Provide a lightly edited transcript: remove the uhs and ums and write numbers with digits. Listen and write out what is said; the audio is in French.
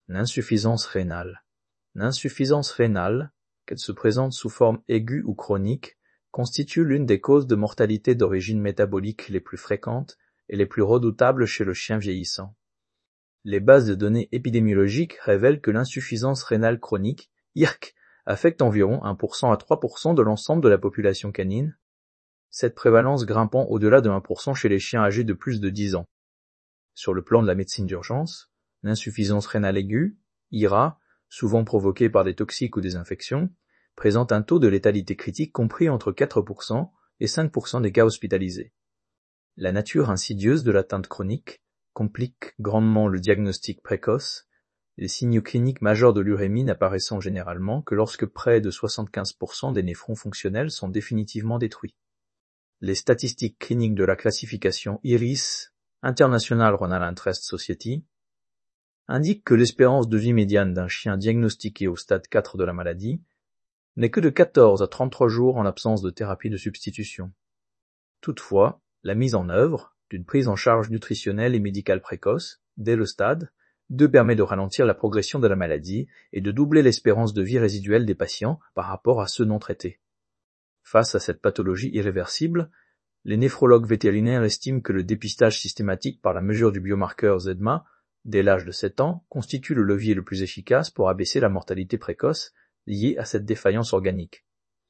L'insuffisance rénale. L'insuffisance rénale, qu'elle se présente sous forme aiguë ou chronique, constitue l'une des causes de mortalité d'origine métabolique les plus fréquentes et les plus redoutables chez le chien vieillissant. Les bases de données épidémiologiques révèlent que l'insuffisance rénale chronique, IRC, affecte environ 1% à 3% de l'ensemble de la population canine, cette prévalence grimpant au-delà de 1% chez les chiens âgés de plus de 10 ans. Sur le plan de la médecine d'urgence, l'insuffisance rénale aiguë, IRA, souvent provoquée par des toxiques ou des infections, présente un taux de létalité critique compris entre 4% et 5% des cas hospitalisés. La nature insidieuse de l'atteinte chronique complique grandement le diagnostic précoce, les signes cliniques majeurs de l'urémie n'apparaissant généralement que lorsque près de 75% des néphrons fonctionnels sont définitivement détruits. Les statistiques cliniques de la classification IRIS, International Renal Interest Society, indiquent que l'espérance de vie médiane d'un chien diagnostiqué au stade 4 de la maladie n'est que de 14 à 33 jours en l'absence de thérapie de substitution. Toutefois, la mise en œuvre d'une prise en charge nutritionnelle et médicale précoce, dès le stade 2 permet de ralentir la progression de la maladie et de doubler l'espérance de vie résiduelle des patients par rapport à ceux non traités. Face à cette pathologie irréversible, les néphrologues vétérinaires estiment que le dépistage systématique par la mesure du biomarqueur ZMA, dès l'âge de 7 ans, constitue le levier le plus efficace pour abaisser la mortalité précoce liée à cette défaillance organique.